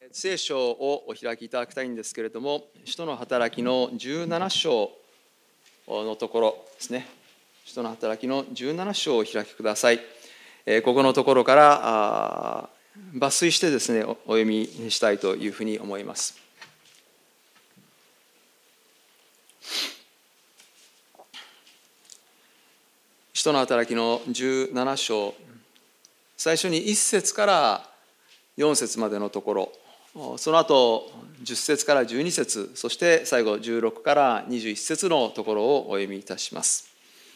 聖書をお開きいただきたいんですけれども、使徒の働きの17章のところですね。使徒の働きの17章をお開きください。ここのところから抜粋してですね、お読みしたいというふうに思います。使徒の働きの17章、最初に1節から4節までのところ、その後10節から12節、そして最後16から21節のところをお読みいたします。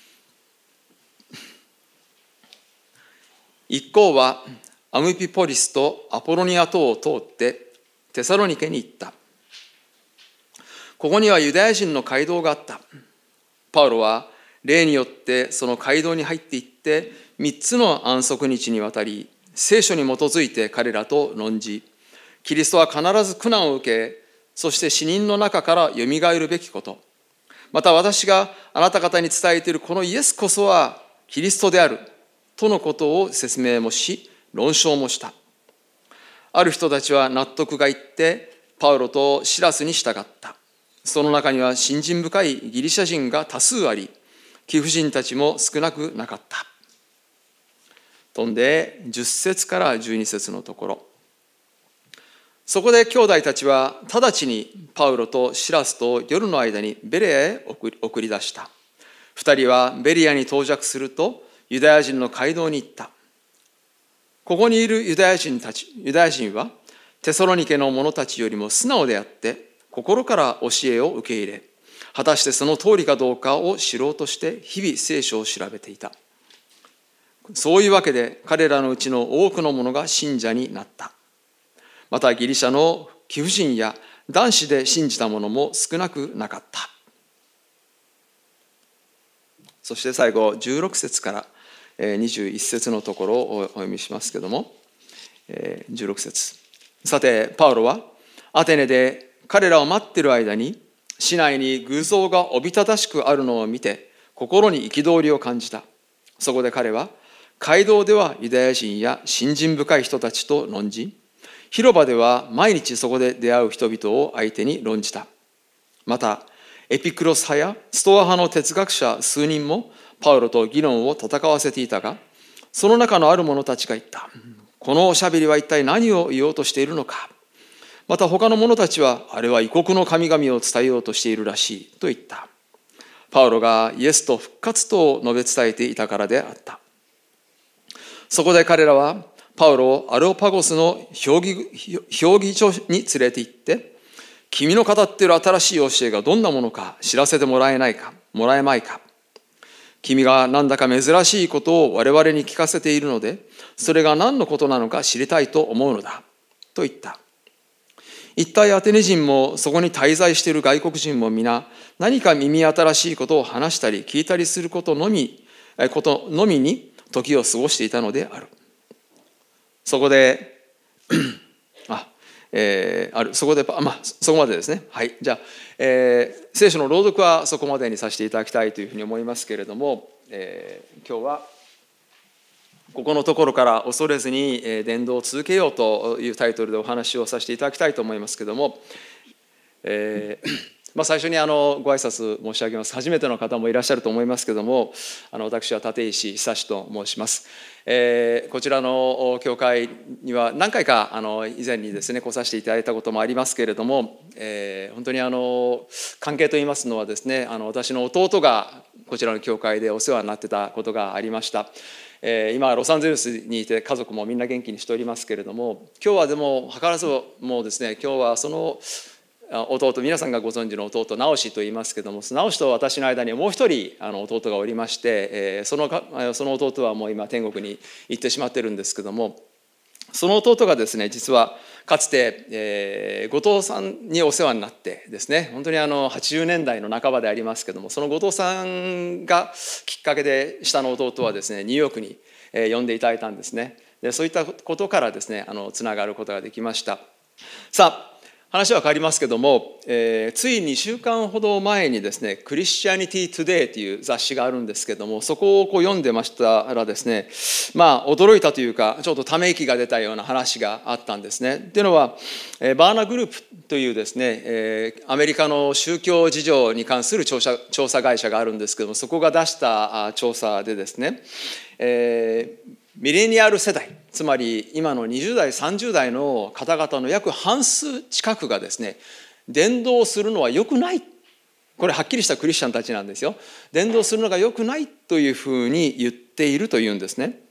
一行はアムピポリスとアポロニア島を通ってテサロニケに行った。ここにはユダヤ人の街道があった。パウロは例によってその街道に入っていって3つの安息日にわたり聖書に基づいて彼らと論じ、キリストは必ず苦難を受け、そして死人の中からよみがえるべきこと、また私があなた方に伝えているこのイエスこそはキリストであるとのことを説明もし、論証もした。ある人たちは納得がいってパウロとシラスに従った。その中には信心深いギリシャ人が多数あり、貴婦人たちも少なくなかった。飛んで10節から12節のところ。そこで兄弟たちは直ちにパウロとシラスと夜の間にベレアへ送り出した。二人はベリアに到着するとユダヤ人の街道に行った。ここにいるユダヤ人はテサロニケの者たちよりも素直であって心から教えを受け入れ、果たしてその通りかどうかを知ろうとして日々聖書を調べていた。そういうわけで彼らのうちの多くの者が信者になった。またギリシャの貴婦人や男子で信じた者も少なくなかった。そして最後16節から21節のところをお読みしますけれども、16節。さてパウロはアテネで彼らを待っている間に市内に偶像がおびただしくあるのを見て心に憤りを感じた。そこで彼は街道ではユダヤ人や信心深い人たちと論じ、広場では毎日そこで出会う人々を相手に論じた。またエピクロス派やストア派の哲学者数人もパウロと議論を戦わせていたが、その中のある者たちが言った。このおしゃべりは一体何を言おうとしているのか。また他の者たちはあれは異国の神々を伝えようとしているらしいと言った。パウロがイエスと復活と述べ伝えていたからであった。そこで彼らはパウロをアレオパゴスの評議所に連れて行って、君の語っている新しい教えがどんなものか知らせてもらえまいか。君が何だか珍しいことを我々に聞かせているので、それが何のことなのか知りたいと思うのだと言った。一体アテネ人もそこに滞在している外国人も皆何か耳新しいことを話したり聞いたりすることのみに時を過ごしていたのである。そこでそこまでですね。はい。じゃあ、聖書の朗読はそこまでにさせていただきたいというふうに思いますけれども、今日はここのところから恐れずに伝道を続けようというタイトルでお話をさせていただきたいと思いますけれども、最初にご挨拶申し上げます。初めての方もいらっしゃると思いますけれども、私は立石久志と申します。こちらの教会には何回か以前にですね来させていただいたこともありますけれども、本当に関係といいますのはですね、私の弟がこちらの教会でお世話になってたことがありました。今ロサンゼルスにいて家族もみんな元気にしておりますけれども、今日はでも図らずもですね、今日はその弟、皆さんがご存知の弟直志と言いますけども、直志と私の間にもう一人弟がおりまして、その弟はもう今天国に行ってしまってるんですけども、その弟がですね実はかつて、後藤さんにお世話になってですね、本当に80年代の半ばでありますけども、その後藤さんがきっかけで下の弟はですねニューヨークに呼んでいただいたんですね。でそういったことからですねつながることができました。さあ話は変わりますけども、つい2週間ほど前にですね、クリスチャニティ・トゥデイという雑誌があるんですけども、そこを読んでましたらですね、驚いたというか、ちょっとため息が出たような話があったんですね。っていうのは、バーナグループというですね、アメリカの宗教事情に関する調査会社があるんですけども、そこが出した調査でですね、ミレニアル世代、つまり今の20代30代の方々の約半数近くがですね、伝道するのは良くない、これはっきりしたクリスチャンたちなんですよ。伝道するのが良くないというふうに言っているというんですね。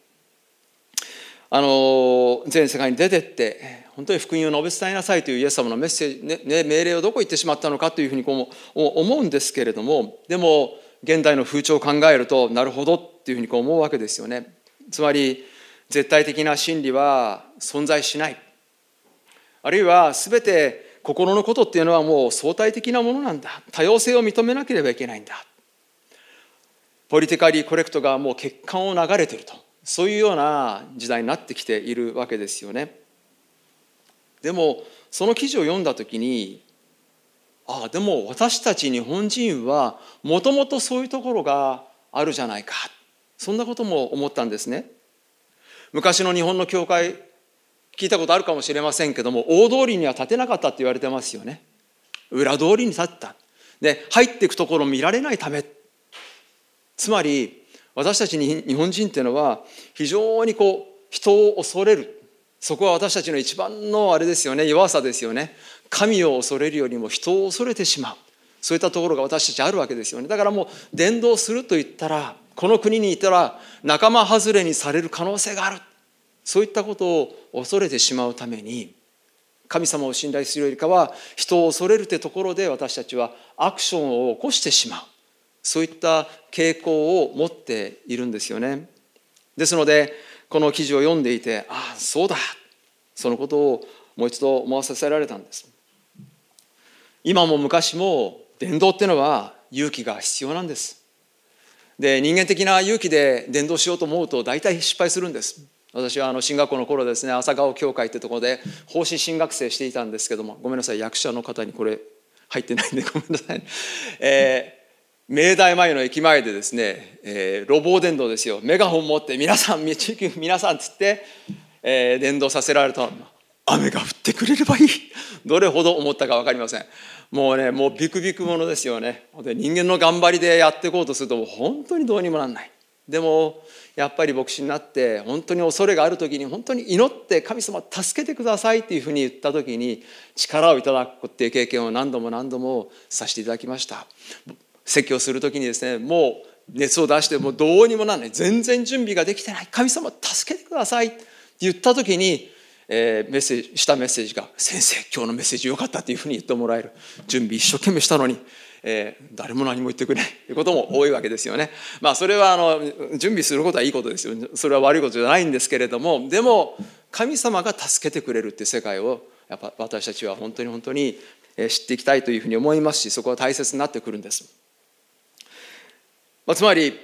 全世界に出てって本当に福音を述べ伝えなさいというイエス様のメッセージ、命令をどこ行ってしまったのかというふうに思うんですけれども、でも現代の風潮を考えるとなるほどっていうふうに思うわけですよね。つまり絶対的な真理は存在しない、あるいは全て心のことっていうのはもう相対的なものなんだ、多様性を認めなければいけないんだ、ポリティカリーコレクトがもう血管を流れていると、そういうような時代になってきているわけですよね。でもその記事を読んだ時に、でも私たち日本人はもともとそういうところがあるじゃないか、そんなことも思ったんですね。昔の日本の教会聞いたことあるかもしれませんけども、大通りには立てなかったって言われてますよね。裏通りに立った。で、入っていくところを見られないため。つまり私たち日本人っていうのは非常に人を恐れる。そこは私たちの一番のあれですよね、弱さですよね。神を恐れるよりも人を恐れてしまう。そういったところが私たちあるわけですよね。だからもう伝道すると言ったら、この国にいたら仲間外れにされる可能性がある、そういったことを恐れてしまうために、神様を信頼するよりかは人を恐れるというところで私たちはアクションを起こしてしまう、そういった傾向を持っているんですよね。ですのでこの記事を読んでいて、そうだ、そのことをもう一度思わさせられたんです。今も昔も伝道っていうのは勇気が必要なんです。で、人間的な勇気で伝道しようと思うと大体失敗するんです。私は進学校の頃ですね、朝顔教会ってところで奉仕神学生していたんですけども、ごめんなさい、役者の方にこれ入ってないんでごめんなさい。明大前の駅前でですね、路傍伝道ですよ。メガホン持って皆さんっつって、伝道させられた。雨が降ってくれればいい。どれほど思ったか分かりません。もうビクビクものですよね。で、人間の頑張りでやっていこうとすると本当にどうにもなんない。でもやっぱり牧師になって本当に恐れがある時に本当に祈って神様助けてくださいっていうふうに言った時に力をいただくっていう経験を何度もさせていただきました。説教する時にですね、もう熱を出してもうどうにもなんない、全然準備ができてない、神様助けてくださいって言った時にメッセージが、先生今日のメッセージ良かったというふうに言ってもらえる。準備一生懸命したのに、誰も何も言ってくれないということも多いわけですよね。それは準備することはいいことですよ。それは悪いことじゃないんですけれども、でも神様が助けてくれるっていう世界をやっぱ私たちは本当に知っていきたいというふうに思いますし、そこは大切になってくるんです。つまり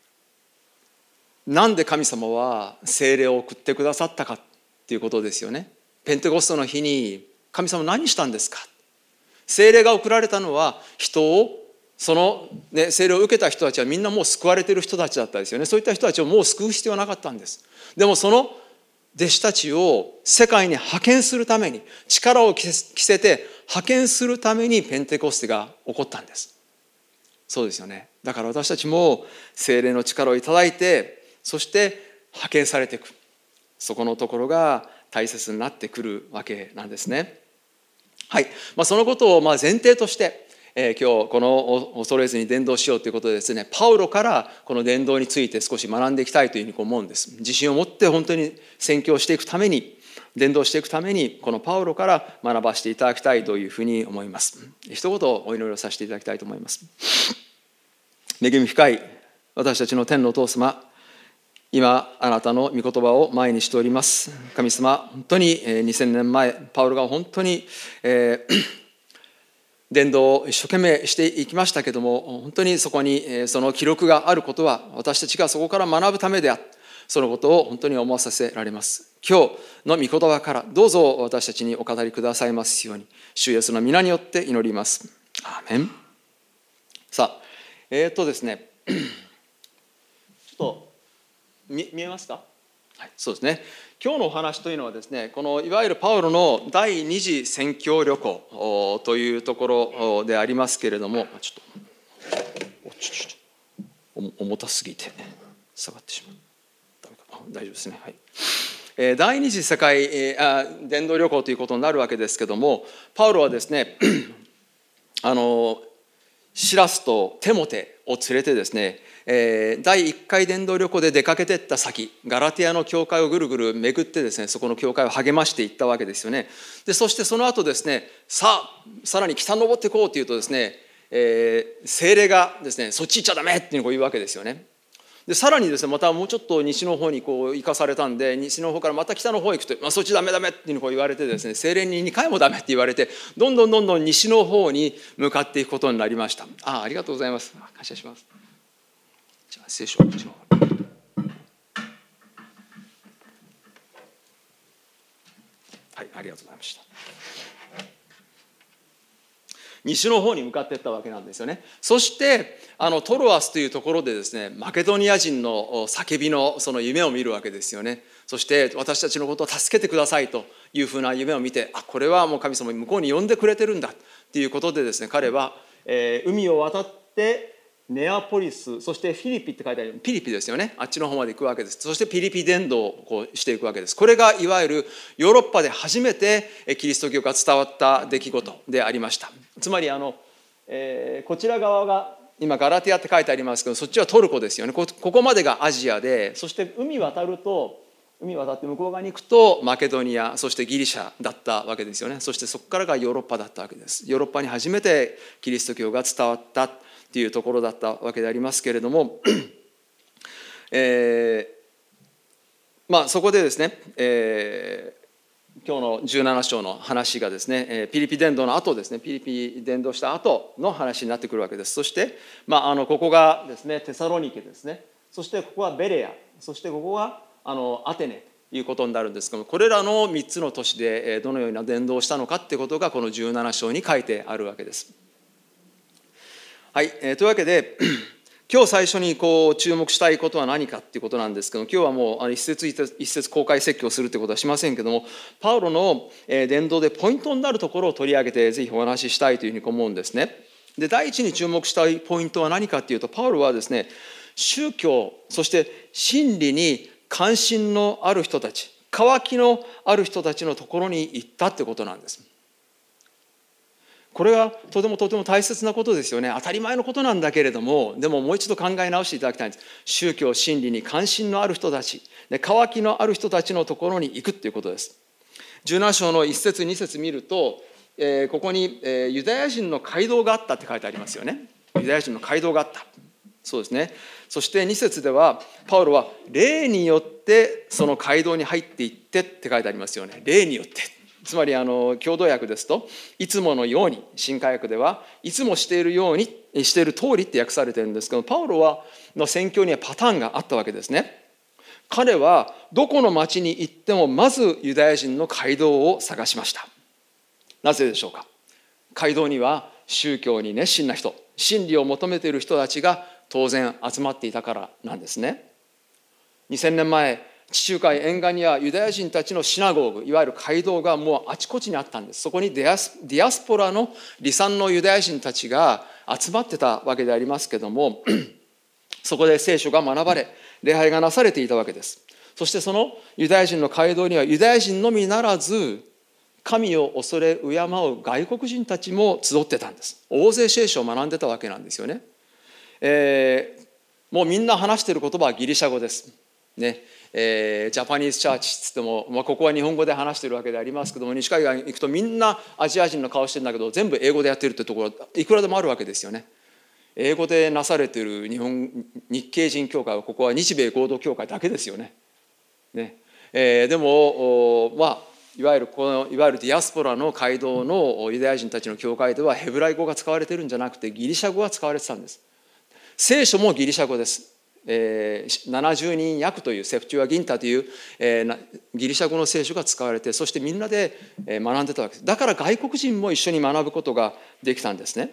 なんで神様は聖霊を送ってくださったかっていうことですよね。ペンテコステの日に神様何したんですか。聖霊が送られたのは人を、聖霊を受けた人たちはみんなもう救われている人たちだったですよね。そういった人たちをもう救う必要はなかったんです。でもその弟子たちを世界に派遣するために、力を着せて派遣するためにペンテコステが起こったんです。そうですよね。だから私たちも聖霊の力をいただいて、そして派遣されていく、そこのところが大切になってくるわけなんですね。はい、そのことを前提として、今日この恐れずに伝道しようということでですね、パウロからこの伝道について少し学んでいきたいというふうに思うんです。自信を持って本当に宣教していくために、伝道していくためにこのパウロから学ばせていただきたいというふうに思います。一言お祈りをさせていただきたいと思います。恵み深い私たちの天のお父様、今あなたの御言葉を前にしております。神様、本当に2000年前パウロが本当に伝道を一生懸命していきましたけども、本当にそこにその記録があることは私たちがそこから学ぶためである、そのことを本当に思わさせられます。 今日の御言葉からどうぞ私たちにお語りくださいますように、主イエスの皆によって祈ります。アーメン。さあ、ですね、ちょっと見えますか？はい、そうですね。今日のお話というのはですね、このいわゆるパウロの第二次宣教旅行というところでありますけれども、ちょっと重たすぎて下がってしまう。大丈夫ですね。はい。第二次世界伝道旅行ということになるわけですけども、パウロはですねシラスとテモテを連れてですね、第1回伝道旅行で出かけていった先、ガラティアの教会をぐるぐる巡ってですね、そこの教会を励ましていったわけですよね。でそしてその後ですね、さらに北に登っていこうというとですね、聖霊がですね、そっち行っちゃダメっていうのを言うわけですよね。でさらにですね、またもうちょっと西の方にこう行かされたんで、西の方からまた北の方へ行くと、そっちダメダメっていうのを言われてですね、聖霊に2回もダメって言われて、どんどん西の方に向かっていくことになりました。ありがとうございます。感謝します。じゃあ聖書をはい、ありがとうございました。西の方に向かっていったわけなんですよね。そしてトロアスというところでですね、マケドニア人の叫びのその夢を見るわけですよね。そして私たちのことを助けてくださいというふうな夢を見て、これはもう神様向こうに呼んでくれてるんだということでですね、彼は、海を渡ってネアポリス、そしてフィリピって書いてあるピリピですよね、あっちの方まで行くわけです。そしてピリピ伝道をこうしていくわけです。これがいわゆるヨーロッパで初めてキリスト教が伝わった出来事でありました。つまりこちら側が今ガラティアって書いてありますけど、そっちはトルコですよね。ここまでがアジアで、そして海渡って向こう側に行くとマケドニア、そしてギリシャだったわけですよね。そしてそこからがヨーロッパだったわけです。ヨーロッパに初めてキリスト教が伝わったっていうところだったわけでありますけれども、そこでですね、今日の17章の話がですね、ピリピ伝道の後ですね、ピリピ伝道した後の話になってくるわけです。そして、ここがですね、テサロニケですね。そしてここはベレア、そしてここがアテネということになるんですけども、これらの3つの都市でどのような伝道をしたのかっていうことがこの17章に書いてあるわけです。はい、というわけで今日最初にこう注目したいことは何かっていうことなんですけど、今日はもう一節公開説教するってことはしませんけども、パウロの伝道でポイントになるところを取り上げてぜひお話ししたいというふうに思うんですね。で第一に注目したいポイントは何かっていうと、パウロはですね、宗教そして真理に関心のある人たち、渇きのある人たちのところに行ったってことなんです。これはとても大切なことですよね。当たり前のことなんだけれども、でももう一度考え直していただきたいんです。宗教真理に関心のある人たち、渇きのある人たちのところに行くっていうことです。17章の1節2節見ると、ここにユダヤ人の街道があったって書いてありますよね。ユダヤ人の街道があった。そうですね。そして2節ではパウロは霊によってその街道に入っていってって書いてありますよね。霊によって。つまり共同訳ですと、いつものように、新化訳ではいつもしているようにしている通りって訳されてるんですけど、パウロの宣教にはパターンがあったわけですね。彼はどこの町に行ってもまずユダヤ人の街道を探しました。なぜでしょうか。街道には宗教に熱心な人、真理を求めている人たちが当然集まっていたからなんですね。2000年前、地中海沿岸にはユダヤ人たちのシナゴーグ、いわゆる街道がもうあちこちにあったんです。そこにディアスポラの離散のユダヤ人たちが集まってたわけでありますけども、そこで聖書が学ばれ、礼拝がなされていたわけです。そしてそのユダヤ人の街道にはユダヤ人のみならず、神を恐れ敬う外国人たちも集ってたんです。大勢聖書を学んでたわけなんですよね。もうみんな話している言葉はギリシャ語ですね。ジャパニーズチャーチっつっても、ここは日本語で話しているわけでありますけども、西海岸に行くとみんなアジア人の顔してるんだけど、全部英語でやってるってところいくらでもあるわけですよね。英語でなされている日系人教会はここは日米合同教会だけですよね。でもいわゆるディアスポラの街道のユダヤ人たちの教会ではヘブライ語が使われているんじゃなくてギリシャ語が使われてたんです。聖書もギリシャ語です。 70人訳というセプチュアギンタという、ギリシャ語の聖書が使われて、そしてみんなで学んでたわけです。だから外国人も一緒に学ぶことができたんですね。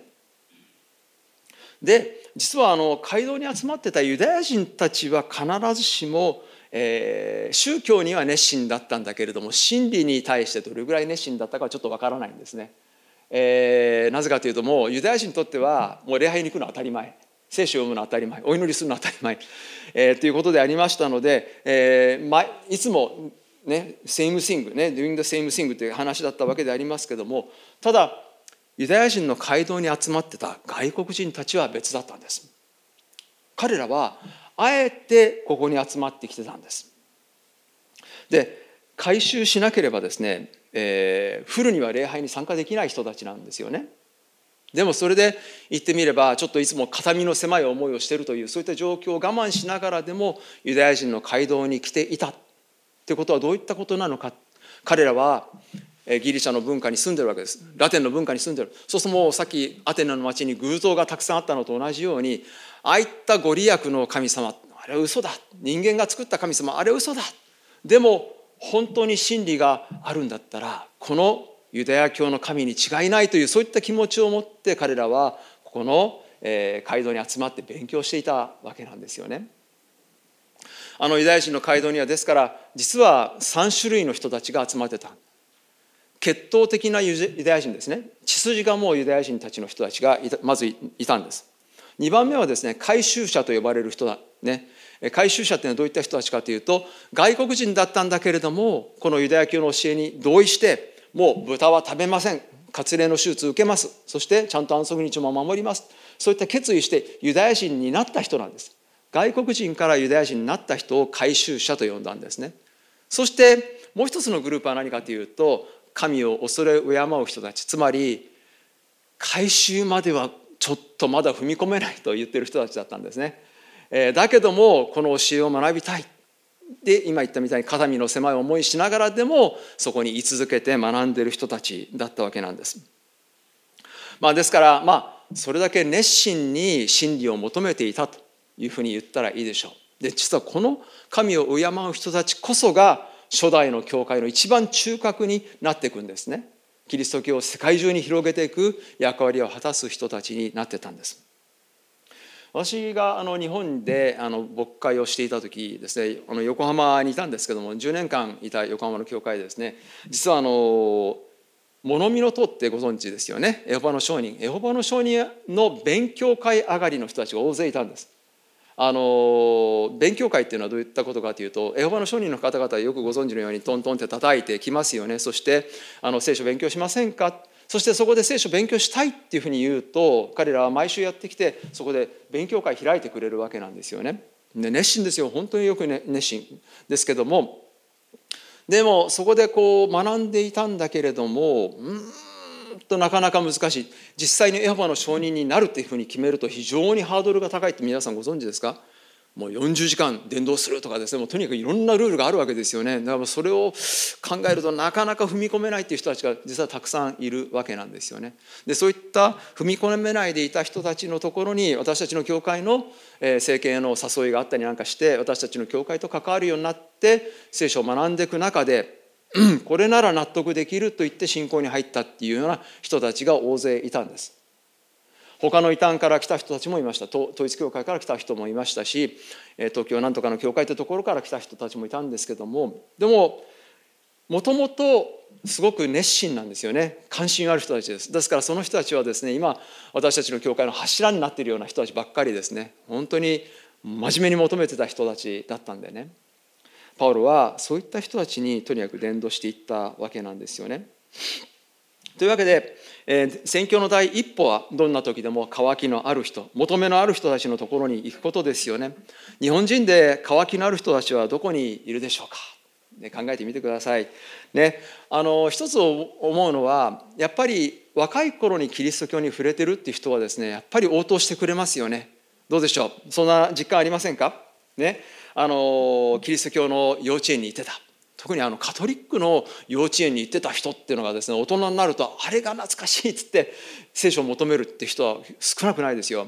で、実は街道に集まってたユダヤ人たちは必ずしも、宗教には熱心だったんだけれども、真理に対してどれぐらい熱心だったかはちょっとわからないんですね。なぜかというと、もうユダヤ人にとってはもう礼拝に行くのは当たり前、聖書を読むのは当たり前、お祈りするのは当たり前、ということでありましたので、いつもね、same thing ね、doing the same thing という話だったわけでありますけども、ただユダヤ人の街道に集まってた外国人たちは別だったんです。彼らはあえてここに集まってきてたんです。で、改宗しなければですね、フルには礼拝に参加できない人たちなんですよね。でもそれで言ってみれば、ちょっといつも肩身の狭い思いをしているという、そういった状況を我慢しながらでもユダヤ人の街道に来ていたということはどういったことなのか。彼らはギリシャの文化に住んでるわけです。ラテンの文化に住んでる。そうするともうさっきアテナの町に偶像がたくさんあったのと同じように、ああいったご利益の神様、あれは嘘だ。人間が作った神様、あれは嘘だ。でも本当に真理があるんだったら、このユダヤ教の神に違いないという、そういった気持ちを持って彼らはここの街道に集まって勉強していたわけなんですよね。ユダヤ人の街道にはですから実は3種類の人たちが集まってた。血統的なユダヤ人ですね。血筋がもうユダヤ人たちの人たちがまずいたんです。2番目はですね、改宗者と呼ばれる人だね。改宗者っていうのはどういった人たちかというと、外国人だったんだけれどもこのユダヤ教の教えに同意して、もう豚は食べません、割礼の手術を受けます、そしてちゃんと安息日も守ります、そういった決意してユダヤ人になった人なんです。外国人からユダヤ人になった人を改宗者と呼んだんですね。そしてもう一つのグループは何かというと、神を恐れ敬う人たち、つまり改宗まではちょっとまだ踏み込めないと言っている人たちだったんですね。だけどもこの教えを学びたいで、今言ったみたいに肩身の狭い思いしながらでもそこに居続けて学んでいる人たちだったわけなんです。ですからそれだけ熱心に真理を求めていたというふうに言ったらいいでしょう。で、実はこの神を敬う人たちこそが初代の教会の一番中核になっていくんですね。キリスト教を世界中に広げていく役割を果たす人たちになってたんです。私が日本で牧会をしていた時ですね、横浜にいたんですけども、10年間いた横浜の教会でですね、実は物見の塔ってご存知ですよね。エホバの証人の勉強会上がりの人たちが大勢いたんです。勉強会っていうのはどういったことかというと、エホバの証人の方々はよくご存知のようにトントンって叩いてきますよね。そして聖書勉強しませんか、そしてそこで聖書勉強したいっていうふうに言うと、彼らは毎週やってきてそこで勉強会開いてくれるわけなんですよね。で、熱心ですよ、本当によく、熱心ですけども、でもそこで学んでいたんだけれども、なかなか難しい。実際にエホバの証人になるっていうふうに決めると非常にハードルが高いって皆さんご存知ですか。もう40時間伝道するとかですね、もうとにかくいろんなルールがあるわけですよね。だからそれを考えるとなかなか踏み込めないっていう人たちが実はたくさんいるわけなんですよね。で、そういった踏み込めないでいた人たちのところに私たちの教会の政権への誘いがあったりなんかして、私たちの教会と関わるようになって聖書を学んでいく中で、これなら納得できると言って信仰に入ったっていうような人たちが大勢いたんです。他の異端から来た人たちもいました。統一教会から来た人もいましたし、東京なんとかの教会というところから来た人たちもいたんですけども、でももともとすごく熱心なんですよね。関心ある人たちです。ですからその人たちはですね、今私たちの教会の柱になっているような人たちばっかりですね。本当に真面目に求めてた人たちだったんでね、パウロはそういった人たちにとにかく伝道していったわけなんですよね。というわけで、宣教の第一歩はどんな時でも渇きのある人、求めのある人たちのところに行くことですよね。日本人で渇きのある人たちはどこにいるでしょうか。考えてみてください。ね、一つ思うのは、やっぱり若い頃にキリスト教に触れてるっていう人はですね、やっぱり応答してくれますよね。どうでしょう。そんな実感ありませんか。ね、キリスト教の幼稚園に行ってた。特にカトリックの幼稚園に行ってた人っていうのがですね、大人になるとあれが懐かしいっつって聖書を求めるって人は少なくないですよ。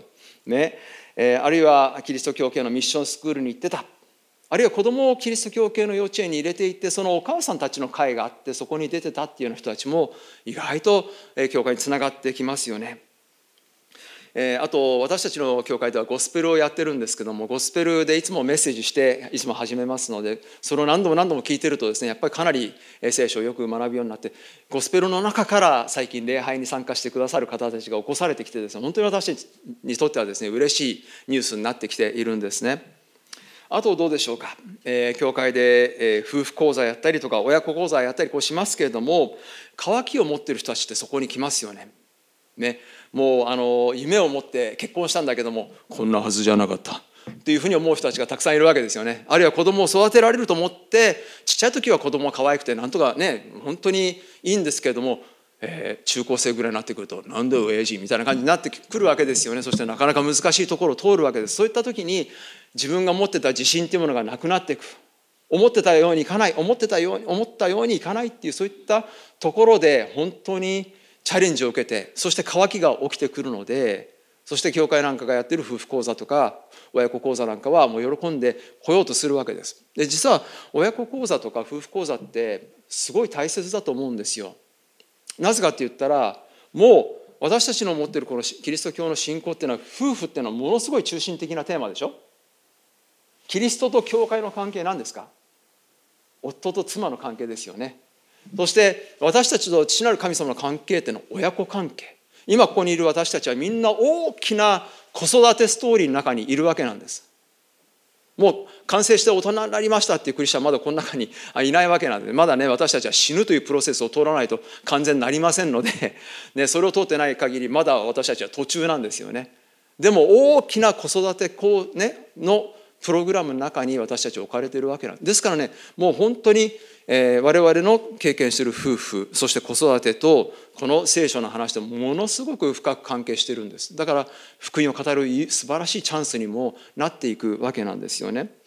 ね、あるいはキリスト教系のミッションスクールに行ってた、あるいは子供をキリスト教系の幼稚園に入れていって、そのお母さんたちの会があってそこに出てたっていうような人たちも意外と教会につながってきますよね。あと私たちの教会ではゴスペルをやってるんですけども、ゴスペルでいつもメッセージしていつも始めますので、それを何度も何度も聞いてるとですね、やっぱりかなり聖書をよく学ぶようになって、ゴスペルの中から最近礼拝に参加してくださる方たちが起こされてきてですね、本当に私たちにとってはですね、嬉しいニュースになってきているんですね。あとどうでしょうか、教会で夫婦講座やったりとか親子講座やったりしますけれども、渇きを持っている人たちってそこに来ますよね。もう夢を持って結婚したんだけども、こんなはずじゃなかったっていうふうに思う人たちがたくさんいるわけですよね。あるいは子供を育てられると思って、ちっちゃい時は子供が可愛くてなんとかね本当にいいんですけれども、中高生ぐらいになってくるとなんで親父みたいな感じになってくるわけですよね。そしてなかなか難しいところを通るわけです。そういった時に自分が持ってた自信というものがなくなっていく、思ってたようにいかない、思ったようにいかないっていう、そういったところで本当にチャレンジを受けて、そして渇きが起きてくるので、そして教会なんかがやっている夫婦講座とか親子講座なんかはもう喜んで来ようとするわけです。で、実は親子講座とか夫婦講座ってすごい大切だと思うんですよ。なぜかって言ったら、もう私たちの持っているこのキリスト教の信仰っていうのは、夫婦っていうのはものすごい中心的なテーマでしょ。キリストと教会の関係なんですか？夫と妻の関係ですよね。そして私たちと父なる神様の関係っていうのは親子関係。今ここにいる私たちはみんな大きな子育てストーリーの中にいるわけなんです。もう完成して大人になりましたっていうクリスチャンまだこの中にいないわけなんで、まだね私たちは死ぬというプロセスを通らないと完全になりませんので、ね、それを通ってない限りまだ私たちは途中なんですよね。でも大きな子育てのプログラムの中に私たちは置かれているわけなんです。ですからね、もう本当に我々の経験している夫婦、そして子育てとこの聖書の話とものすごく深く関係しているんです。だから福音を語る素晴らしいチャンスにもなっていくわけなんですよね。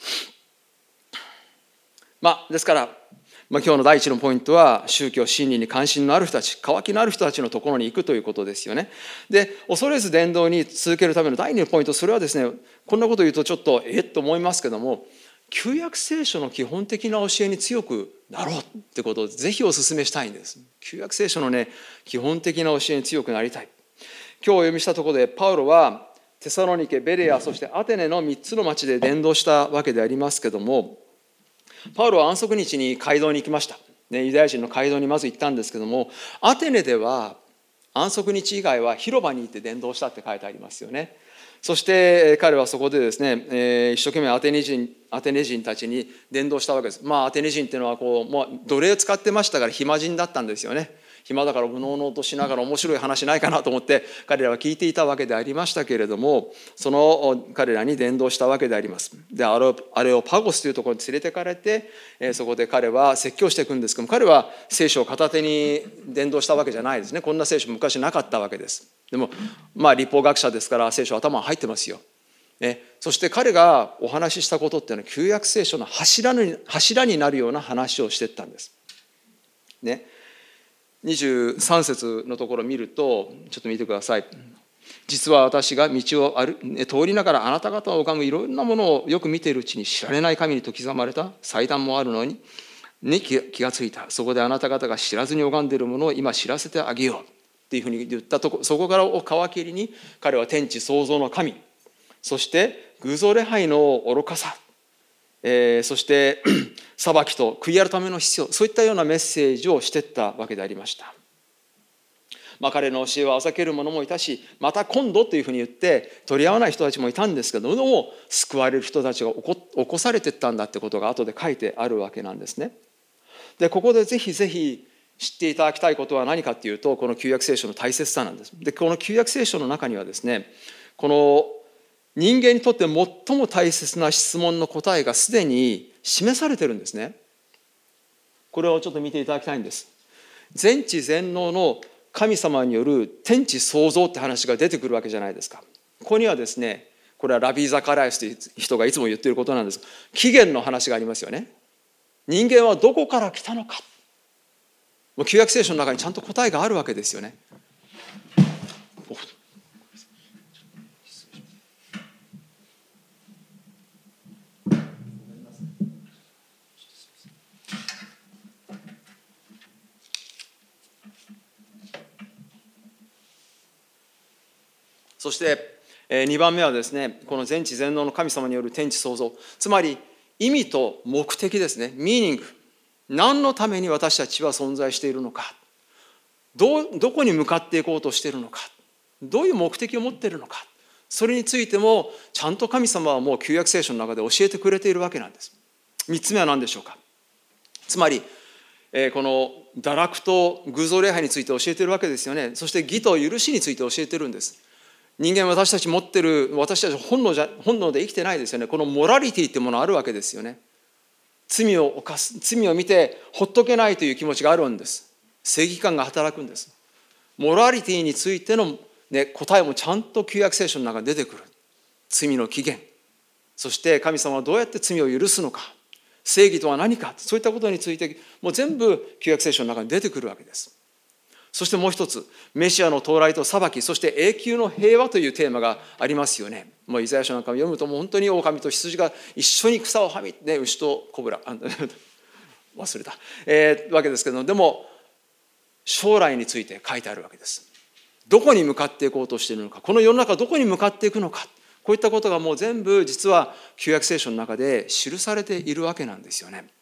ですから、今日の第一のポイントは、宗教真理に関心のある人たち、渇きのある人たちのところに行くということですよね。で、恐れず伝道に続けるための第二のポイント、それはですね、こんなことを言うとちょっとと思いますけども、旧約聖書の基本的な教えに強くなろうってことをぜひお勧めしたいんです。旧約聖書のね、基本的な教えに強くなりたい。今日お読みしたところで、パウロはテサロニケ、ベレア、そしてアテネの3つの町で伝道したわけでありますけども、パウロは安息日に街道に行きました。ユダヤ人の街道にまず行ったんですけども、アテネでは安息日以外は広場に行って伝道したって書いてありますよね。そして彼はそこでですね、一生懸命アテネ人たちに伝道したわけです。アテネ人っていうのはもう奴隷を使ってましたから暇人だったんですよね。暇だから無能々としながら面白い話ないかなと思って彼らは聞いていたわけでありましたけれども、その彼らに伝道したわけであります。で、アレオパゴスというところに連れてかれて、そこで彼は説教していくんですけども、彼は聖書を片手に伝道したわけじゃないですね。こんな聖書昔なかったわけです。でも立法学者ですから聖書頭に入ってますよ。そして彼がお話ししたことっていうのは旧約聖書の柱になるような話をしていったんです。ね。23節のところを見ると、ちょっと見てください。実は私が道を通りながらあなた方を拝むいろんなものをよく見ているうちに、知られない神にと刻まれた祭壇もあるのに気がついた。そこであなた方が知らずに拝んでいるものを今知らせてあげようっていうふうに言ったところ、そこからを皮切りに彼は天地創造の神、そして偶像礼拝の愚かさ、そして裁きと悔い改めの必要、そういったようなメッセージをしていったわけでありました。彼の教えをあざける者もいたし、また今度というふうに言って取り合わない人たちもいたんですけども、救われる人たちが起こされていったんだってことが後で書いてあるわけなんですね。で、ここでぜひぜひ知っていただきたいことは何かというと、この旧約聖書の大切さなんです。で、この旧約聖書の中にはですね、この人間にとって最も大切な質問の答えがすでに示されてるんですね。これをちょっと見ていただきたいんです。全知全能の神様による天地創造って話が出てくるわけじゃないですか。ここにはですね、これはラビー・ザカライスという人がいつも言っていることなんです。起源の話がありますよね。人間はどこから来たのか。もう旧約聖書の中にちゃんと答えがあるわけですよね。 そして2番目はですね、この全知全能の神様による天地創造、つまり意味と目的ですね、ミーニング。何のために私たちは存在しているのか、どこに向かっていこうとしているのか、どういう目的を持っているのか、それについてもちゃんと神様はもう旧約聖書の中で教えてくれているわけなんです。3つ目は何でしょうか。つまりこの堕落と偶像礼拝について教えているわけですよね。そして義と許しについて教えているんです。人間私たち持っている、私たち本能で生きてないですよね。このモラリティっていうものあるわけですよね。罪を犯す、罪を見てほっとけないという気持ちがあるんです。正義感が働くんです。モラリティについての、答えもちゃんと旧約聖書の中に出てくる。罪の起源、そして神様はどうやって罪を許すのか、正義とは何か、そういったことについてもう全部旧約聖書の中に出てくるわけです。そしてもう一つ、メシアの到来と裁き、そして永久の平和というテーマがありますよね。もうイザヤ書なんかを読むと、もう本当に狼と羊が一緒に草をはみ、牛とコブラ忘れた、わけですけど、でも将来について書いてあるわけです。どこに向かっていこうとしているのか、この世の中どこに向かっていくのか、こういったことがもう全部実は旧約聖書の中で記されているわけなんですよね。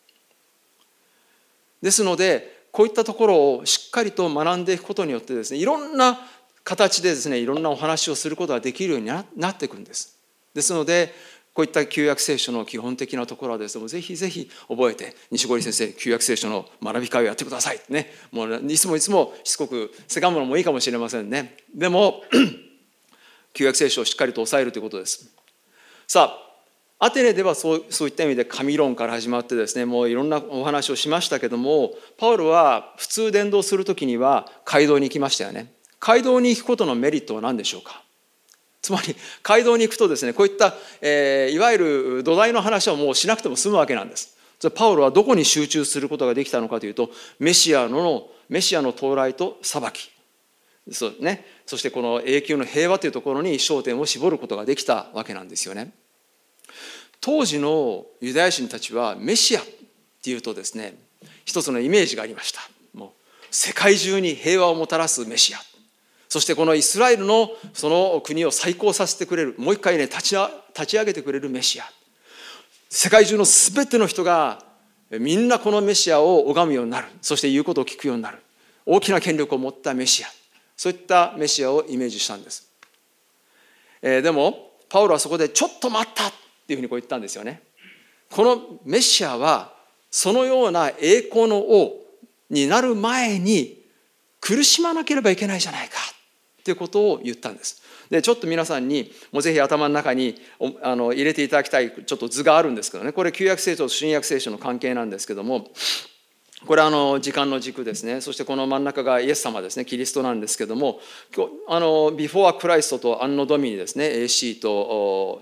ですのでこういったところをしっかりと学んでいくことによってですね、いろんな形でですね、いろんなお話をすることができるようになっていくんです。ですのでこういった旧約聖書の基本的なところはですね、ぜひぜひ覚えて、西堀先生旧約聖書の学び会をやってくださいね。もういつもしつこくせがむのもいいかもしれませんね。でも旧約聖書をしっかりと抑えるということです。さあアテネではそういった意味で神論から始まってですね、もういろんなお話をしましたけども、パウロは普通伝道するときには街道に行きましたよね。街道に行くことのメリットは何でしょうか。つまり街道に行くとですね、こういった、いわゆる土台の話はもうしなくても済むわけなんです。じゃあパウロはどこに集中することができたのかというと、メシアの到来と裁き、そうね、そしてこの永久の平和というところに焦点を絞ることができたわけなんですよね。当時のユダヤ人たちはメシアっていうとですね、一つのイメージがありました。もう世界中に平和をもたらすメシア、そしてこのイスラエルのその国を再興させてくれる、もう一回ね立ち上げてくれるメシア、世界中のすべての人がみんなこのメシアを拝むようになる、そして言うことを聞くようになる、大きな権力を持ったメシア、そういったメシアをイメージしたんです。でもパウロはそこでちょっと待ったっていうふうにこう言ったんですよね。このメシアはそのような栄光の王になる前に苦しまなければいけないじゃないかっていうことを言ったんです。でちょっと皆さんにもうぜひ頭の中に入れていただきたいちょっと図があるんですけどね、これ旧約聖書と新約聖書の関係なんですけども、これは時間の軸ですね。そしてこの真ん中がイエス様ですね、キリストなんですけども、ビフォークライストとアンノドミニですね、BC と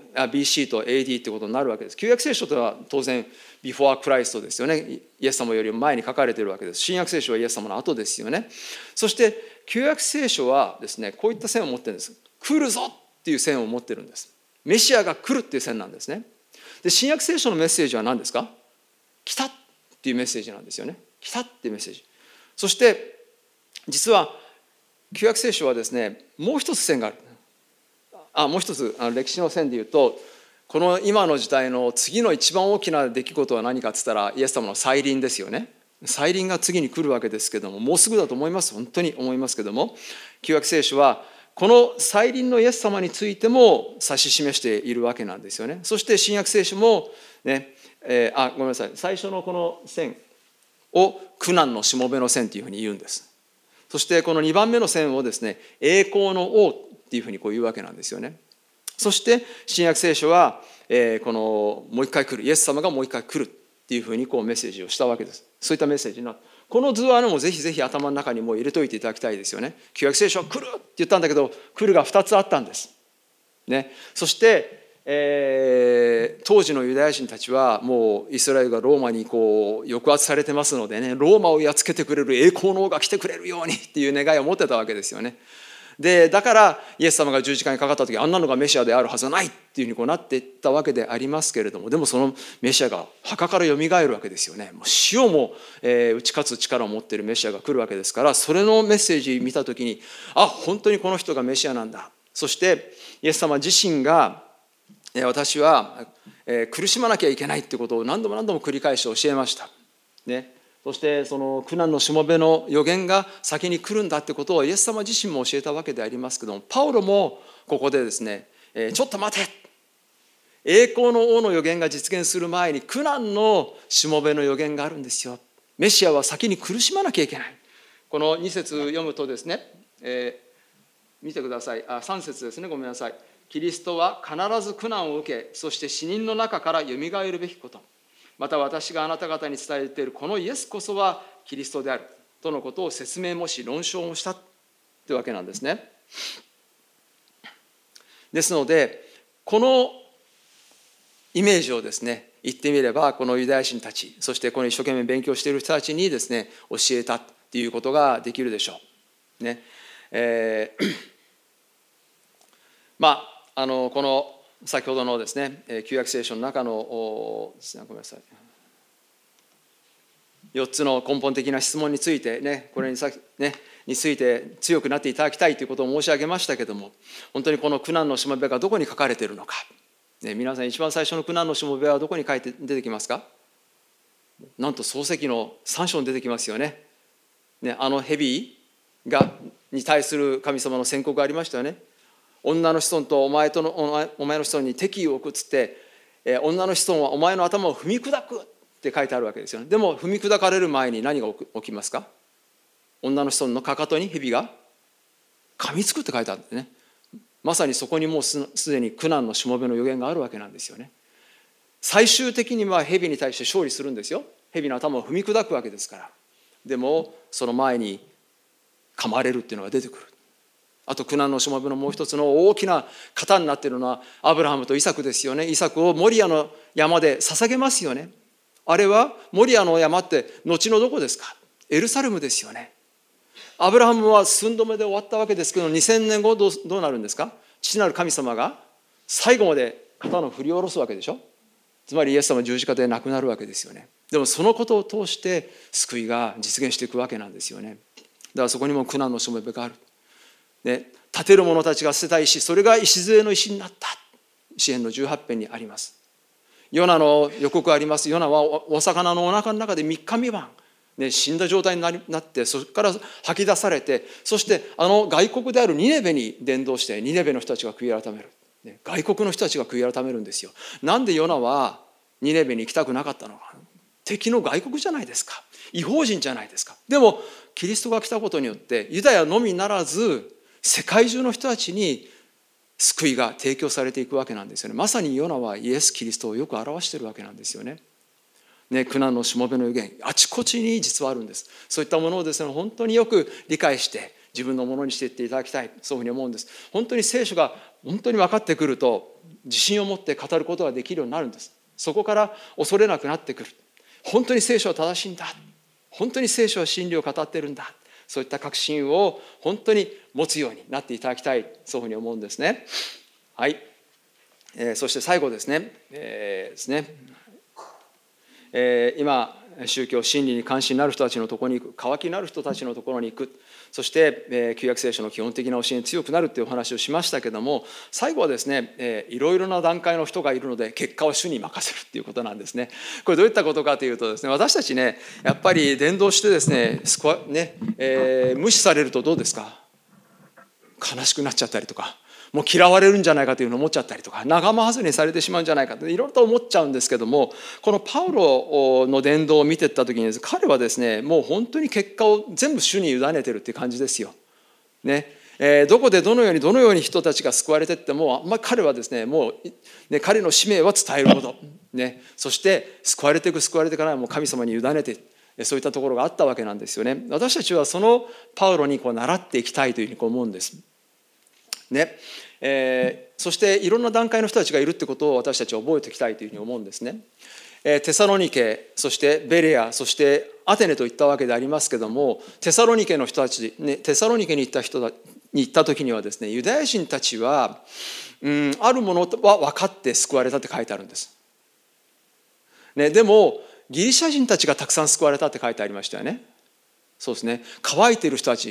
AD ということになるわけです。旧約聖書とは当然ビフォークライストですよね。イエス様よりも前に書かれているわけです。新約聖書はイエス様の後ですよね。そして旧約聖書はですね、こういった線を持ってるんです。来るぞっていう線を持ってるんです。メシアが来るっていう線なんですね。で新約聖書のメッセージは何ですか。来たっていうメッセージなんですよね。来たっていうメッセージ。そして実は旧約聖書はですね、もう一つ線がある。もう一つ歴史の線で言うと、この今の時代の次の一番大きな出来事は何かって言ったらイエス様の再臨ですよね。再臨が次に来るわけですけども、もうすぐだと思います。本当に思いますけども、旧約聖書はこの再臨のイエス様についても指し示しているわけなんですよね。そして新約聖書もね、ごめんなさい、最初のこの線を苦難のしもべの線というふうに言うんです。そしてこの2番目の線をですね、栄光の王っていうふうにこう言うわけなんですよね。そして新約聖書はこのもう一回来る、イエス様がもう一回来るっていうふうにこうメッセージをしたわけです。そういったメッセージになって、この図はもうぜひぜひ頭の中にもう入れといていただきたいですよね。旧約聖書は来るって言ったんだけど、来るが2つあったんです、ね。そして当時のユダヤ人たちはもうイスラエルがローマにこう抑圧されてますのでね、ローマをやっつけてくれる栄光の王が来てくれるようにっていう願いを持ってたわけですよね。でだからイエス様が十字架にかかった時、あんなのがメシアであるはずはないっていうふうにこうなっていったわけでありますけれども、でもそのメシアが墓からよみがえるわけですよね。もう死をも打ち勝つ力を持っているメシアが来るわけですから、それのメッセージ見た時に、本当にこの人がメシアなんだ、 そしてイエス様自身が私は苦しまなきゃいけないということを何度も何度も繰り返し教えました。ね、そしてその苦難のしもべの予言が先に来るんだということをイエス様自身も教えたわけでありますけども、パウロもここでですね、ちょっと待て、栄光の王の予言が実現する前に苦難のしもべの予言があるんですよ。メシアは先に苦しまなきゃいけない。この2節読むとですね、見てください。3節ですね、ごめんなさい。キリストは必ず苦難を受け、そして死人の中からよみがえるべきこと、また私があなた方に伝えているこのイエスこそはキリストであるとのことを説明もし論証もしたというわけなんですね。ですのでこのイメージをですね言ってみれば、このユダヤ人たち、そしてこの一生懸命勉強している人たちにですね教えたということができるでしょうね。この先ほどのですね旧約聖書の中のごめんなさい、4つの根本的な質問についてね、これについて強くなっていただきたいということを申し上げましたけども、本当にこの苦難のしもべがどこに書かれているのか、皆さん一番最初の苦難のしもべはどこに書いて出てきますか？なんと創世記の3章に出てきますよね。あの蛇に対する神様の宣告がありましたよね。女の子孫とお前の子孫に敵意を置くっつって、女の子孫はお前の頭を踏み砕くって書いてあるわけですよね。でも踏み砕かれる前に何が起きますか？女の子孫のかかとに蛇が噛みつくって書いてあるんですね。まさにそこにもうすでに苦難のしもべの予言があるわけなんですよね。最終的には蛇に対して勝利するんですよ。蛇の頭を踏み砕くわけですから。でもその前に噛まれるっていうのが出てくる。あと苦難のしもべのもう一つの大きな型になっているのはアブラハムとイサクですよね。イサクをモリアの山で捧げますよね。あれはモリアの山って後のどこですか？エルサレムですよね。アブラハムは寸止めで終わったわけですけど、2000年後どうなるんですか？父なる神様が最後まで刀を振り下ろすわけでしょ。つまりイエス様は十字架で亡くなるわけですよね。でもそのことを通して救いが実現していくわけなんですよね。だからそこにも苦難のしもべがある。建てる者たちが捨てた石、それが礎の石になった。詩編の18編にあります。ヨナの予告あります。ヨナはお魚のお腹の中で3日3晩、死んだ状態になって、そこから吐き出されて、そして外国であるニネベに伝道して、ニネベの人たちが悔い改める。外国の人たちが悔い改めるんですよ。なんでヨナはニネベに行きたくなかったのか。敵の外国じゃないですか。異邦人じゃないですか。でもキリストが来たことによってユダヤのみならず世界中の人たちに救いが提供されていくわけなんですよね。まさにヨナはイエス・キリストをよく表しているわけなんですよね。苦難のしもべの予言、あちこちに実はあるんです。そういったものをですね、本当によく理解して自分のものにしていっていただきたい、そういうふうに思うんです。本当に聖書が本当に分かってくると自信を持って語ることができるようになるんです。そこから恐れなくなってくる。本当に聖書は正しいんだ、本当に聖書は真理を語っているんだ、そういった確信を本当に持つようになっていただきたい、そういうふうに思うんですね。はい、そして最後ですね、今宗教真理に関心のある人たちのところに行く、渇きのある人たちのところに行く、そして、旧約聖書の基本的な教えに強くなるというお話をしましたけども、最後はですね、いろいろな段階の人がいるので結果を主に任せるっていうことなんですね。これどういったことかというとですね、私たちねやっぱり伝道してですね、無視されるとどうですか？悲しくなっちゃったりとか、もう嫌われるんじゃないかというのを思っちゃったりとか、仲間外れにされてしまうんじゃないかといろいろと思っちゃうんですけども、このパウロの伝道を見ていった時にですね、彼はですねもう本当に結果を全部主に委ねてるっていう感じですよ。どこでどのように人たちが救われていっても、彼はですねもう、彼の使命は伝えること、そして救われていくからもう神様に委ねて、そういったところがあったわけなんですよね。私たちはそのパウロに習っていきたいというふうに思うんです。そしていろんな段階の人たちがいるってことを私たちは覚えていきたいというふうに思うんですね。テサロニケ、そしてベレア、そしてアテネといったわけでありますけども、テサロニケの人たち、テサロニケに行った時にはですね、ユダヤ人たちは、あるものは分かって救われたって書いてあるんです。でもギリシャ人たちがたくさん救われたって書いてありましたよね。そうですね。乾いている人たち、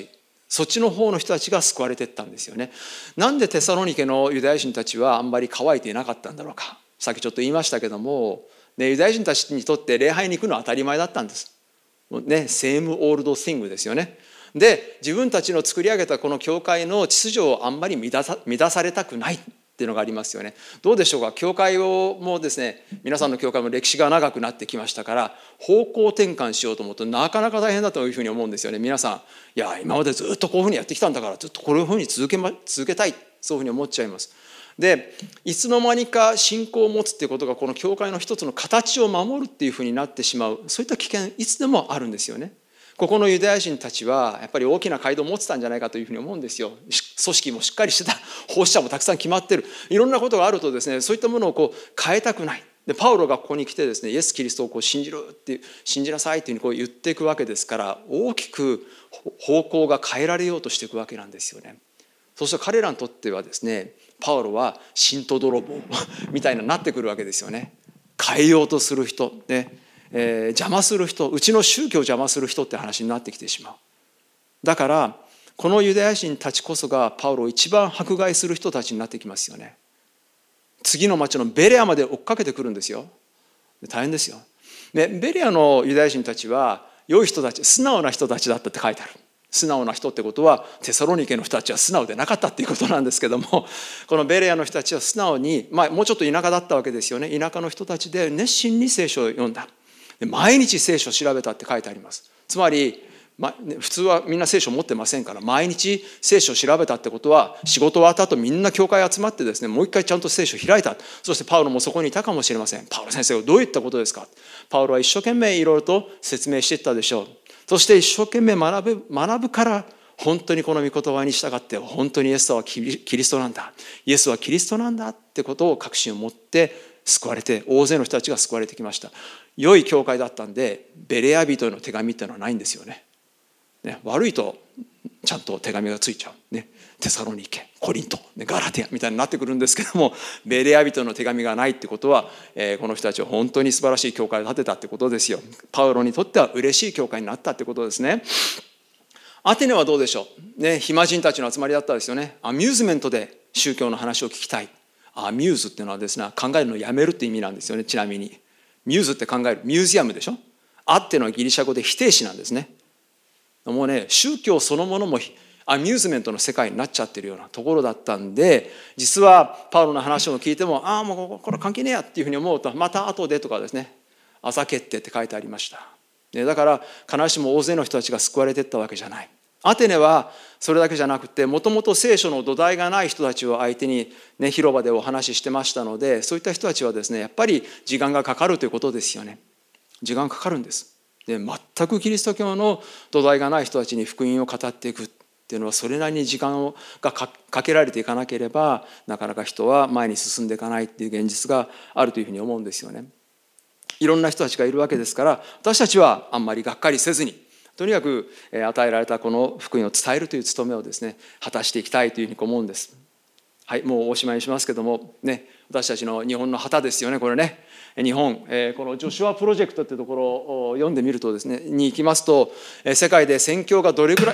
そっちの方の人たちが救われていったんですよね。なんでテサロニケのユダヤ人たちはあんまり乾いていなかったんだろうか。さっきちょっと言いましたけども、ね、ユダヤ人たちにとって礼拝に行くのは当たり前だったんです。ね、セームオールドシングですよね。で、自分たちの作り上げたこの教会の秩序をあんまり乱されたくないっていうのがありますよね。どうでしょうか。教会をもうですね、皆さんの教会も歴史が長くなってきましたから、方向転換しようと思うとなかなか大変だというふうに思うんですよね。皆さん、いや今までずっとこういうふうにやってきたんだから、ずっとこういうふうに続けたい、そういうふうに思っちゃいます。で、いつの間にか信仰を持つっていうことがこの教会の一つの形を守るっていうふうになってしまう、そういった危険いつでもあるんですよね。ここのユダヤ人たちはやっぱり大きな街道を持ってたんじゃないかというふうに思うんですよ。組織もしっかりしてた、奉仕者もたくさん決まってる、いろんなことがあるとですね、そういったものを変えたくない。でパウロがここに来てですね、イエス・キリストを信じるって信じなさいっていうふうに言っていくわけですから、大きく方向が変えられようとしていくわけなんですよね。そうすると彼らにとってはですね、パウロは信徒泥棒みたいになってくるわけですよね。変えようとする人ね、邪魔する人、うちの宗教を邪魔する人って話になってきてしまう。だからこのユダヤ人たちこそがパウロを一番迫害する人たちになってきますよね。次の町のベレアまで追っかけてくるんですよ。大変ですよ。でベレアのユダヤ人たちは良い人たち、素直な人たちだったって書いてある。素直な人ってことはテサロニケの人たちは素直でなかったっていうことなんですけども、このベレアの人たちは素直に、もうちょっと田舎だったわけですよね。田舎の人たちで熱心に聖書を読んだ。毎日聖書を調べたって書いてあります。つまり普通はみんな聖書を持ってませんから、毎日聖書を調べたってことは、仕事終わった後みんな教会集まってですね、もう一回ちゃんと聖書を開いた。そしてパウロもそこにいたかもしれません。パウロ先生はどういったことですか。パウロは一生懸命いろいろと説明していったでしょう。そして一生懸命学ぶから本当にこの御言葉に従って、本当にイエスはキリストなんだ、イエスはキリストなんだってことを確信を持って救われて、大勢の人たちが救われてきました。良い教会だったんで、ベレア人への手紙っていうのはないんですよね。悪いとちゃんと手紙がついちゃう、ね、テサロニケ、コリント、ガラティアみたいになってくるんですけども、ベレア人の手紙がないってことは、この人たちは本当に素晴らしい教会を建てたってことですよ。パウロにとっては嬉しい教会になったってことですね。アテネはどうでしょう、ね、暇人たちの集まりだったですよね。アミューズメントで宗教の話を聞きたい。アミューズっていうのはですね、考えるのをやめるって意味なんですよね。ちなみにミューズって考える、ミュージアムでしょ。アっていうのはギリシャ語で否定詞なんですね。もうね、宗教そのものもアミューズメントの世界になっちゃってるようなところだったんで、実はパウロの話を聞いても、もうこれ関係ねえやっていうふうに思うと、また後でとかですね、朝決定って書いてありました。だから必ずしも大勢の人たちが救われていったわけじゃない。アテネはそれだけじゃなくて、もともと聖書の土台がない人たちを相手に、ね、広場でお話ししてましたので、そういった人たちはですね、やっぱり時間がかかるということですよね。時間かかるんです。で全くキリスト教の土台がない人たちに福音を語っていくっていうのは、それなりに時間がかけられていかなければ、なかなか人は前に進んでいかないっていう現実があるというふうに思うんですよね。いろんな人たちがいるわけですから、私たちはあんまりがっかりせずに、とにかく与えられたこの福音を伝えるという務めをですね、果たしていきたいというふうに思うんです。はい、もうおしまいにしますけどもね、私たちの日本の旗ですよね、これね。日本、このジョシュアプロジェクトっていうところを読んでみるとですね、に行きますと、世界で宣教がどれぐらい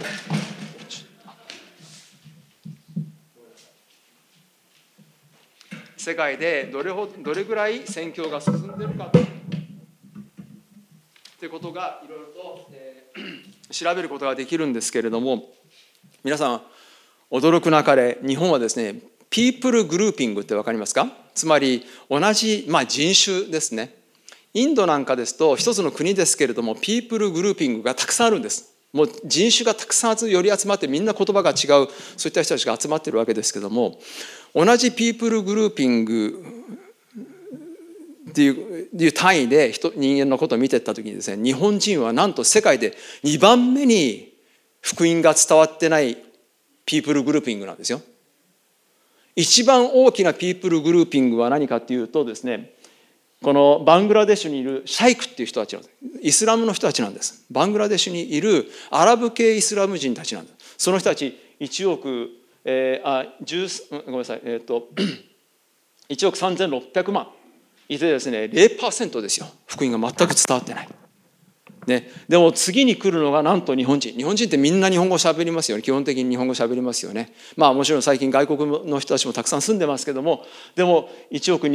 世界でどれぐらい宣教が進んでいるかということがいろいろと、調べることができるんですけれども、皆さん驚くなかれ、日本はですね、ピープルグルーピングって分かりますか？つまり同じ、人種ですね。インドなんかですと一つの国ですけれども、ピープルグルーピングがたくさんあるんです。もう人種がたくさん寄り集まって、みんな言葉が違う、そういった人たちが集まっているわけですけども、同じピープルグルーピングっていう単位で人間のことを見ていったときにですね、日本人はなんと世界で2番目に福音が伝わってないピープルグルーピングなんですよ。一番大きなピープルグルーピングは何かっていうとですね、このバングラデシュにいるシャイクっていう人たちなんです。イスラムの人たちなんです。バングラデシュにいるアラブ系イスラム人たちなんです。その人たち1億、ごめんなさい、1億3600万いてですね、0% ですよ。福音が全く伝わってない。 ね、でも次に来るのがなんと日本人ってみんな日本語しゃべりますよね。基本的に日本語しゃべりますよね。まあもちろん最近外国の人たちもたくさん住んでますけども、でも1億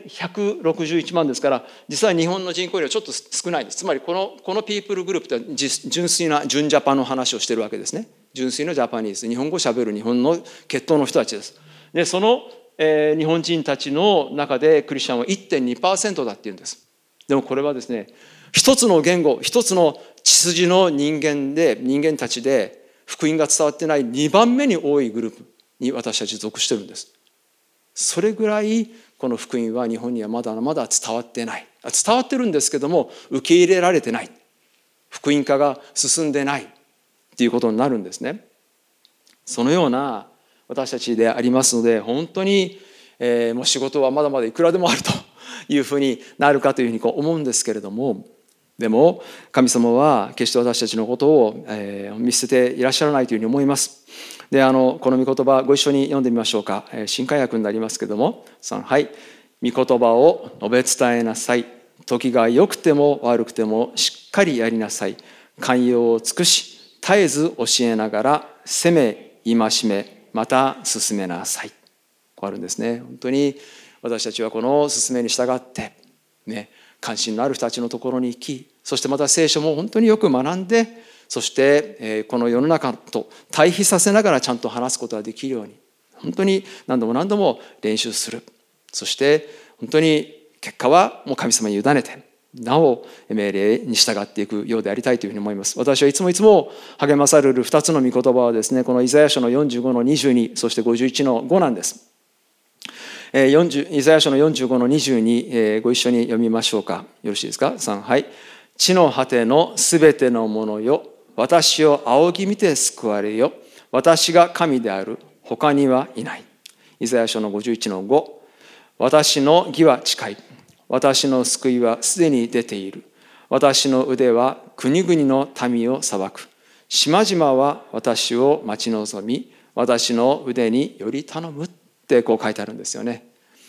2161万ですから、実は日本の人口よりはちょっと少ないです。つまりこのピープルグループって純粋な純ジャパの話をしてるわけですね。純粋なジャパニーズ、日本語をしゃべる日本の血統の人たちです。でその、日本人たちの中でクリスチャンは 1.2% だっていうんです。でもこれはですね、一つの言語、一つの血筋の人間たちで福音が伝わってない2番目に多いグループに私たち属してるんです。それぐらいこの福音は日本にはまだまだ伝わってない。伝わってるんですけども受け入れられてない。福音化が進んでないっていうことになるんですね。そのような私たちでありますので、本当に、もう仕事はまだまだいくらでもあるというふうになるかというふうに思うんですけれども、でも神様は決して私たちのことを見捨てていらっしゃらないというふうに思います。でこの御言葉ご一緒に読んでみましょうか。新海訳になりますけれども、はい、御言葉を述べ伝えなさい。時が良くても悪くてもしっかりやりなさい。寛容を尽くし絶えず教えながら責め戒めまた進めなさい。こうあるんですね。本当に私たちはこの勧めに従ってね、関心のある人たちのところに行き、そしてまた聖書も本当によく学んで、そしてこの世の中と対比させながらちゃんと話すことができるように本当に何度も何度も練習する。そして本当に結果はもう神様に委ねてなお命令に従っていくようでありたいというふうに思います。私はいつも励まされる2つの御言葉はですね、このイザヤ書の45の22、そして51の5なんです。イザヤ書の45の22、ご一緒に読みましょうか。よろしいですか。3、はい。地の果てのすべてのものよ、私を仰ぎ見て救われよ。私が神である、他にはいない。イザヤ書の51の5、私の義は近い。私の救いはすでに出ている。私の腕は国々の民を裁く。島々は私を待ち望み、私の腕により頼むってこう書いてあるんですよね。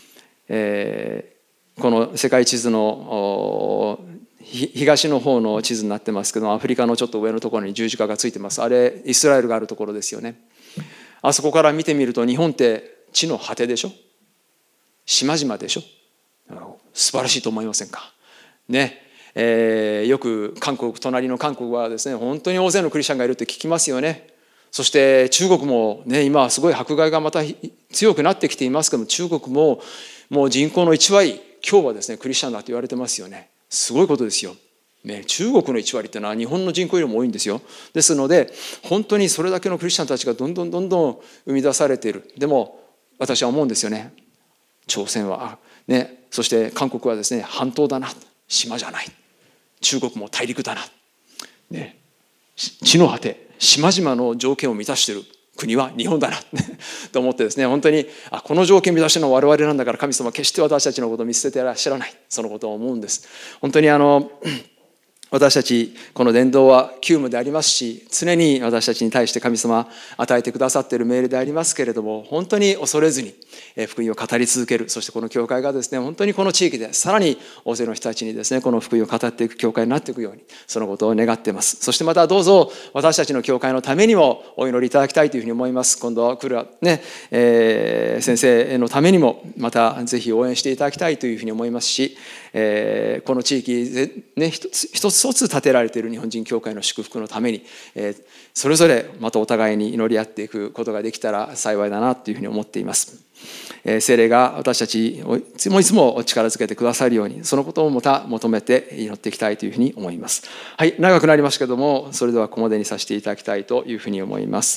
この世界地図の東の方の地図になってますけど、アフリカのちょっと上のところに十字架がついてます。あれイスラエルがあるところですよね。あそこから見てみると日本って地の果てでしょ、島々でしょ。素晴らしいと思いませんかね。よく隣の韓国はですね、本当に大勢のクリスチャンがいるって聞きますよね。そして中国もね、今すごい迫害がまた強くなってきていますけども、中国ももう人口の1割今日はですねクリスチャンだと言われてますよね。すごいことですよ、ね、中国の1割っていうのは日本の人口よりも多いんですよ。ですので本当にそれだけのクリスチャンたちがどんどん生み出されている。でも私は思うんですよね。朝鮮はね、そして韓国はですね半島だな、島じゃない。中国も大陸だな、ね、地の果て島々の条件を満たしている国は日本だなと思ってですね、本当にこの条件満たしてるのは我々なんだから、神様は決して私たちのことを見捨てていらっしゃらない、そのことを思うんです。本当に私たちこの伝道は急務でありますし、常に私たちに対して神様与えてくださっている命令でありますけれども、本当に恐れずに福音を語り続ける。そしてこの教会がですね、本当にこの地域でさらに大勢の人たちにですねこの福音を語っていく教会になっていくように、そのことを願っています。そしてまたどうぞ私たちの教会のためにもお祈りいただきたいというふうに思います。今度は来るね、先生のためにもまたぜひ応援していただきたいというふうに思いますし、この地域で、ね、一つ一つ建てられている日本人教会の祝福のために、それぞれまたお互いに祈り合っていくことができたら幸いだなというふうに思っています。聖霊が私たちをいつも力づけてくださるように、そのことをまた求めて祈っていきたいというふうに思います。はい、長くなりましたけども、それではここまでにさせていただきたいというふうに思います。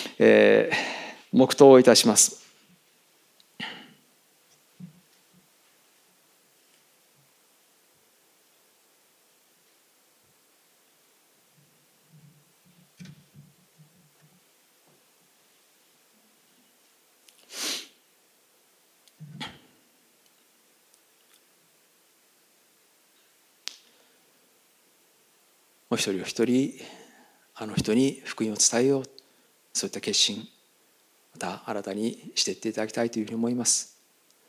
黙祷をいたします。お一人お一人あの人に福音を伝えよう、そういった決心また新たにしていっていただきたいというふうに思います。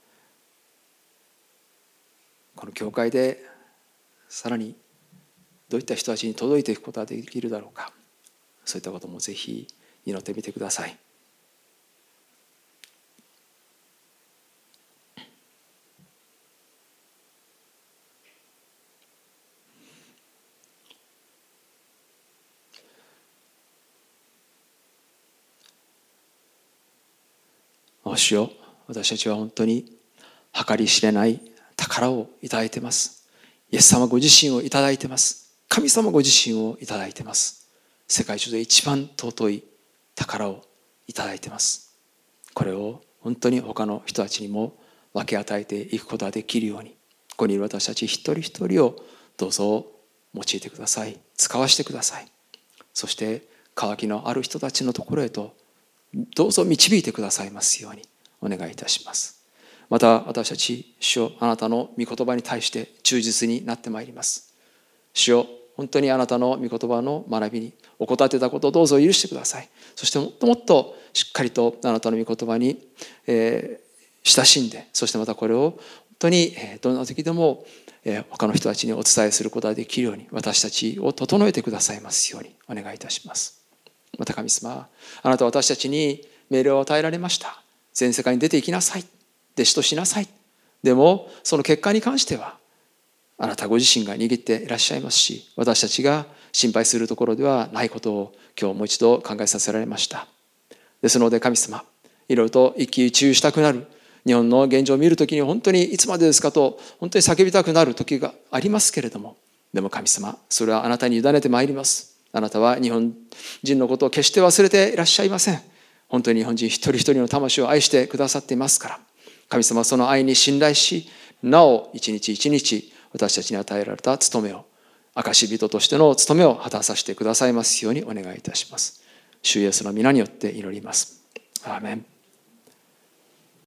この教会でさらにどういった人たちに届いていくことができるだろうか。そういったこともぜひ祈ってみてください。主よ、私たちは本当に計り知れない宝をいただいています。イエス様ご自身をいただいています。神様ご自身をいただいています。世界中で一番尊い宝をいただいています。これを本当に他の人たちにも分け与えていくことができるように、ここにいる私たち一人一人をどうぞ用いてください。使わせてください。そして渇きのある人たちのところへとどうぞ導いてくださいますようにお願いいたします。また私たち、主よ、あなたの御言葉に対して忠実になってまいります。主よ、本当にあなたの御言葉の学びに怠ってたことをどうぞ許してください。そしてもっともっとしっかりとあなたの御言葉に、親しんで、そしてまたこれを本当にどんな時でも他の人たちにお伝えすることができるように、私たちを整えてくださいますようにお願いいたします。また神様、あなたは私たちに命令を与えられました。全世界に出て行きなさい。弟子としなさい。でもその結果に関してはあなたご自身が握っていらっしゃいますし、私たちが心配するところではないことを今日もう一度考えさせられました。ですので神様、いろいろと一喜一憂したくなる、日本の現状を見るときに本当にいつまでですかと本当に叫びたくなる時がありますけれども、でも神様、それはあなたに委ねてまいります。あなたは日本人のことを決して忘れていらっしゃいません。本当に日本人一人一人の魂を愛してくださっていますから、神様、その愛に信頼し、なお一日一日私たちに与えられた務めを、証人としての務めを果たさせてくださいますようにお願いいたします。主イエスの皆によって祈ります。アーメン。